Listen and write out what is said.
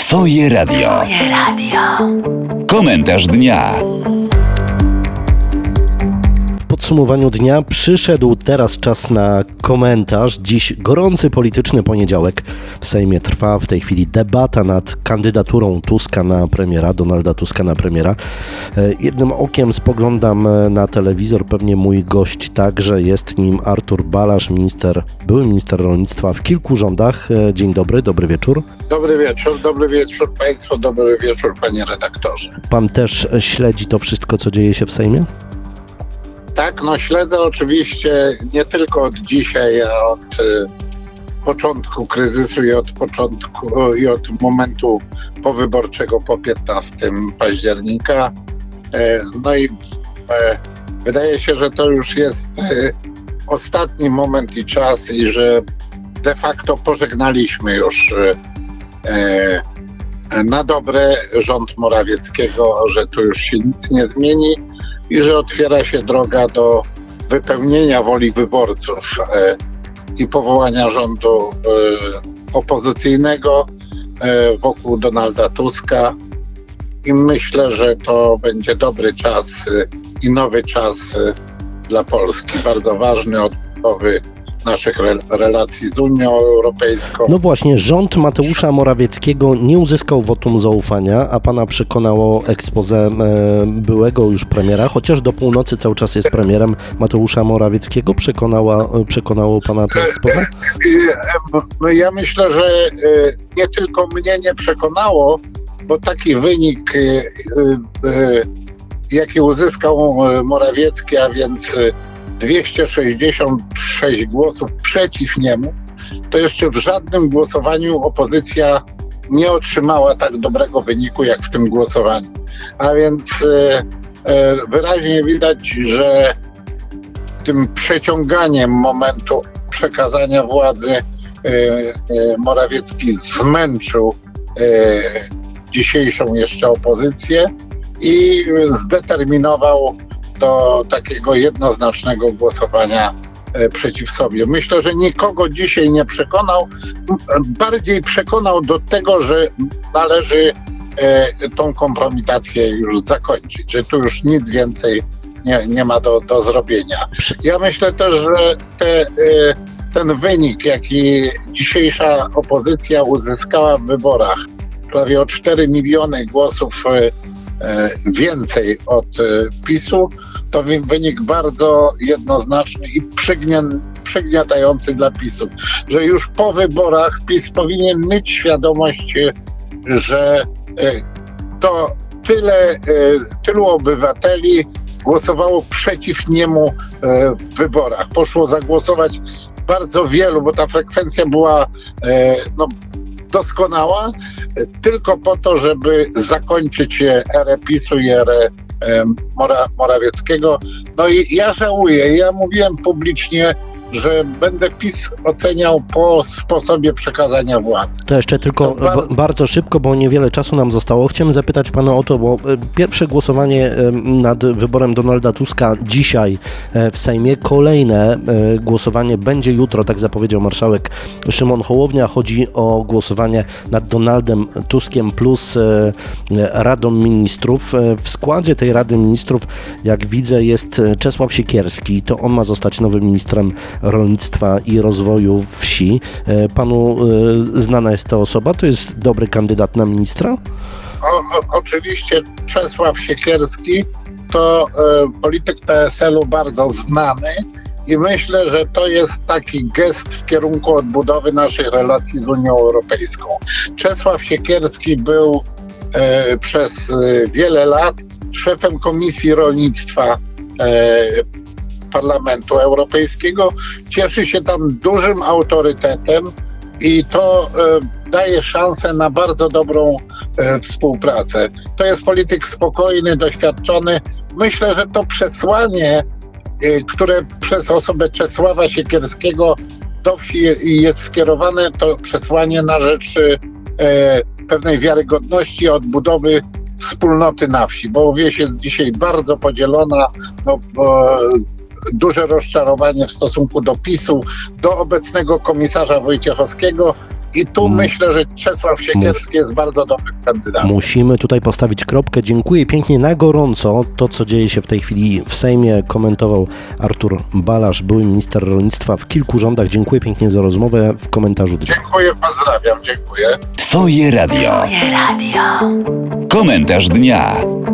Swoje radio. Swoje radio. Komentarz dnia. W podsumowaniu dnia przyszedł teraz czas na komentarz. Dziś gorący polityczny poniedziałek. W Sejmie trwa w tej chwili debata nad kandydaturą Tuska na premiera, Donalda Tuska na premiera. Jednym okiem spoglądam na telewizor, pewnie mój gość także, jest nim Artur Balasz, były minister rolnictwa w kilku rządach. Dzień dobry, dobry wieczór. Dobry wieczór Państwu, dobry wieczór Panie redaktorze. Pan też śledzi to wszystko, co dzieje się w Sejmie? Tak, śledzę oczywiście nie tylko od dzisiaj, a od początku kryzysu i od momentu powyborczego po 15 października. Wydaje się, że to już jest ostatni moment i czas i że de facto pożegnaliśmy już na dobre rząd Morawieckiego, że tu już się nic nie zmieni i że otwiera się droga do wypełnienia woli wyborców i powołania rządu opozycyjnego wokół Donalda Tuska. I myślę, że to będzie dobry czas i nowy czas dla Polski. Bardzo ważny, odbudowy naszych relacji z Unią Europejską. No właśnie, rząd Mateusza Morawieckiego nie uzyskał wotum zaufania, a pana przekonało expose byłego już premiera, chociaż do północy cały czas jest premierem Mateusza Morawieckiego. Przekonało pana to expose? Ja myślę, że nie tylko mnie nie przekonało, bo taki wynik, jaki uzyskał Morawiecki, a więc 266 głosów przeciw niemu, to jeszcze w żadnym głosowaniu opozycja nie otrzymała tak dobrego wyniku jak w tym głosowaniu. A więc wyraźnie widać, że tym przeciąganiem momentu przekazania władzy Morawiecki zmęczył dzisiejszą jeszcze opozycję i zdeterminował do takiego jednoznacznego głosowania przeciw sobie. Myślę, że nikogo dzisiaj nie przekonał. Bardziej przekonał do tego, że należy tą kompromitację już zakończyć, że tu już nic więcej nie ma do zrobienia. Ja myślę też, że ten wynik, jaki dzisiejsza opozycja uzyskała w wyborach, prawie o 4 miliony głosów więcej od PiS-u, to wynik bardzo jednoznaczny i przygniatający dla PiS-u, że już po wyborach PiS powinien mieć świadomość, że to tylu obywateli głosowało przeciw niemu w wyborach. Poszło zagłosować bardzo wielu, bo ta frekwencja była doskonała, tylko po to, żeby zakończyć erę PiS-u i erę Morawieckiego. I ja żałuję, ja mówiłem publicznie, że będę PiS oceniał po sposobie przekazania władzy. To jeszcze tylko bardzo szybko, bo niewiele czasu nam zostało. Chciałem zapytać pana o to, bo pierwsze głosowanie nad wyborem Donalda Tuska dzisiaj w Sejmie, kolejne głosowanie będzie jutro, tak zapowiedział marszałek Szymon Hołownia. Chodzi o głosowanie nad Donaldem Tuskiem plus Radą Ministrów. W składzie tej Rady Ministrów, jak widzę, jest Czesław Siekierski. To on ma zostać nowym ministrem rolnictwa i rozwoju wsi. Panu znana jest ta osoba? To jest dobry kandydat na ministra? Oczywiście Czesław Siekierski to polityk PSL-u bardzo znany i myślę, że to jest taki gest w kierunku odbudowy naszych relacji z Unią Europejską. Czesław Siekierski był przez wiele lat szefem Komisji Rolnictwa Parlamentu Europejskiego, cieszy się tam dużym autorytetem i to daje szansę na bardzo dobrą współpracę. To jest polityk spokojny, doświadczony. Myślę, że to przesłanie, które przez osobę Czesława Siekierskiego do wsi jest skierowane, to przesłanie na rzecz pewnej wiarygodności, odbudowy wspólnoty na wsi, bo wieś jest dzisiaj bardzo podzielona, duże rozczarowanie w stosunku do PiS-u, do obecnego komisarza Wojciechowskiego I tu myślę, że Czesław Siekierski jest bardzo dobrym kandydatem. Musimy tutaj postawić kropkę. Dziękuję pięknie na gorąco. To, co dzieje się w tej chwili w Sejmie, komentował Artur Balasz, były minister rolnictwa w kilku rządach. Dziękuję pięknie za rozmowę w komentarzu dnia. Dziękuję, pozdrawiam, dziękuję. Twoje radio. Komentarz dnia.